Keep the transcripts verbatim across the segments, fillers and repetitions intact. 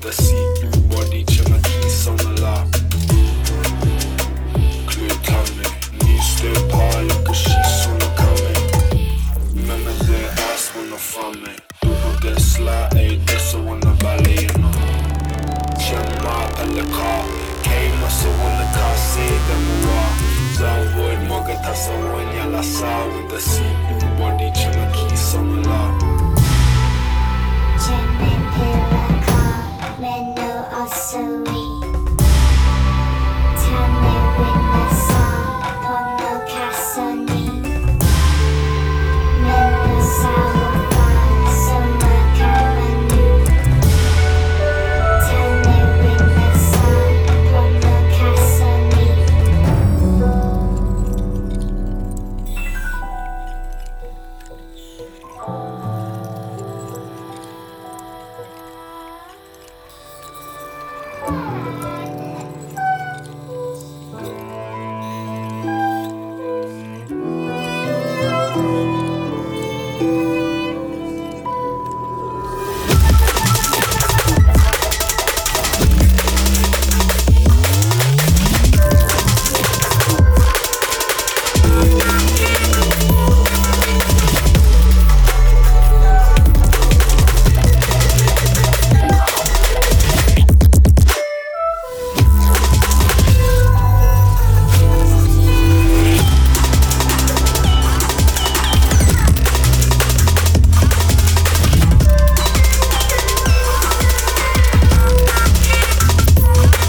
a see-through body, tryna keys on the lock. Clear tummy, knees stay apart like a she's on the coming. Remember their ass when I'm from me. Double get slide, ayy, that's the one the ballet, you know. Chama alla car, came massa wanna car, say them raw. Zawod, moga tasa wanya la sa with the see-through body, tryna keys on the lock. Chairman Piraka, Meno Osui. Tame Winasa, Pono Kasoni. Meno Sawafa, Soma Kamanu. Tame Winasa, Pono Kasoni.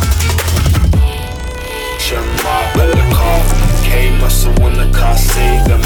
Came muscle when the car saved them.